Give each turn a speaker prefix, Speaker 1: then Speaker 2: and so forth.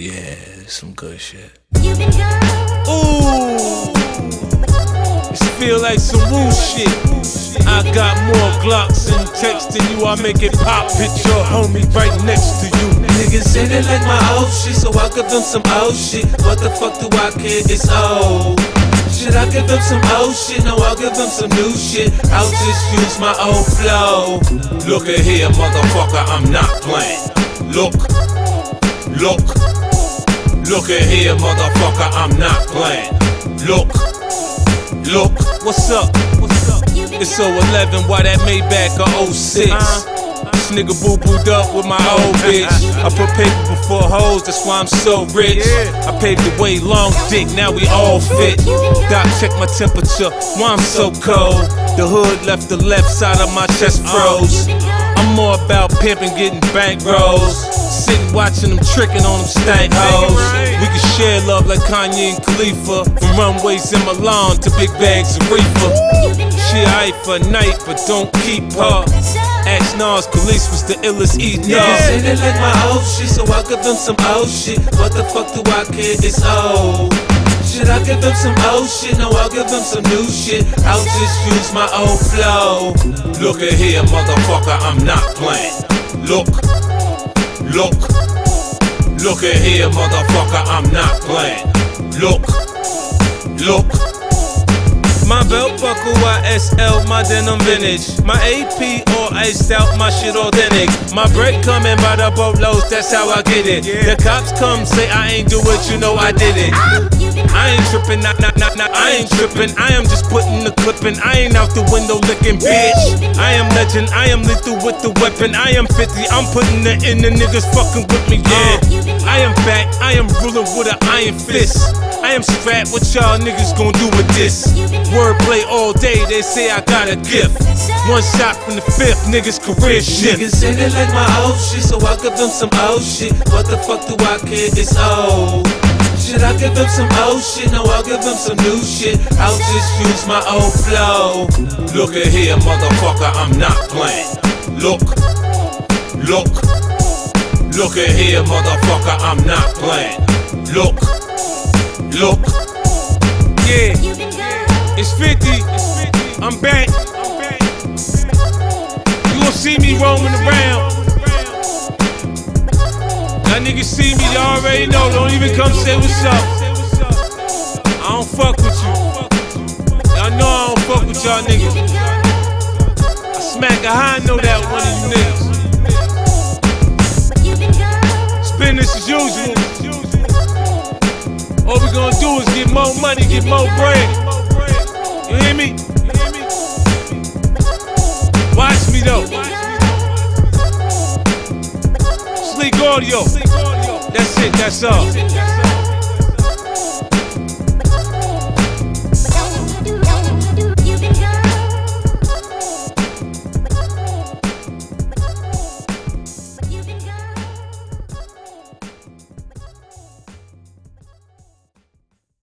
Speaker 1: Yeah, some good shit.
Speaker 2: Ooh, this feel like some woo shit. I got more Glocks and texting you. I make it pop. Picture homie right next to you.
Speaker 3: Niggas say they like my old shit, so I give them some old shit. What the fuck do I care? It's old. Should I give them some old shit? No, I'll give them some new shit. I'll just use my old flow.
Speaker 2: Look at here, motherfucker, I'm not playing. Look at here, motherfucker, I'm not playing. Look, what's up? It's 011, why that Maybach a 06? This nigga boo-booed up with my old bitch. I put paper before hoes, that's why I'm so rich. I paved the way, long dick, now we all fit. Doc, check my temperature, why I'm so cold. The hood left the left side of my chest froze. I'm more about pimping, getting bankrolls. Sitting watching them tricking on them stank hoes. We can share love like Kanye and Khalifa. From runways in Milan to big bags of reefer. She aight for a night, but don't keep her. Ask Nas, Khalees was the illest eater.
Speaker 3: Niggas say they like my old shit, so I give them some old shit. What the fuck do I care? It's old. Should I give them some old shit? No, I'll give them some new shit. I'll just use my old flow.
Speaker 2: Look at here, motherfucker, I'm not playing. Look at here, motherfucker, I'm not playing. Look. My belt buckle, YSL, my denim vintage. My AP all iced out, my shit authentic. My break coming by the boatloads, that's how I get it. The cops come, say I ain't do it, you know I did it. I ain't trippin', I ain't trippin'. I am just putting the clip in. I ain't out the window licking, bitch. I am legend, I am lethal with the weapon. I am 50, I'm putting it in, the niggas fucking with me, yeah. I am back, I am ruling with an iron fist. I am strapped, what y'all niggas gon' do with this? Wordplay all day, they say I got a gift. One shot from the fifth, niggas career shit.
Speaker 3: Niggas say they like my old shit, so I give them some old shit. What the fuck do I care? It's old. Should I give them some old shit? No, I'll give them some new shit. I'll just use my old flow.
Speaker 2: Look at here, motherfucker, I'm not playing. Look at here, motherfucker, I'm not playing. Look. Yeah, it's 50. I'm back. You gon' see me roaming around. Y'all niggas see me, y'all already know. Don't even come say what's up. I don't fuck with you. Y'all know I don't fuck with y'all niggas. I smack a high note out one of you niggas. It's business as usual. All we gonna do is get more money, get more bread. You hear me? Watch me though. Sleek audio. That's it, that's all.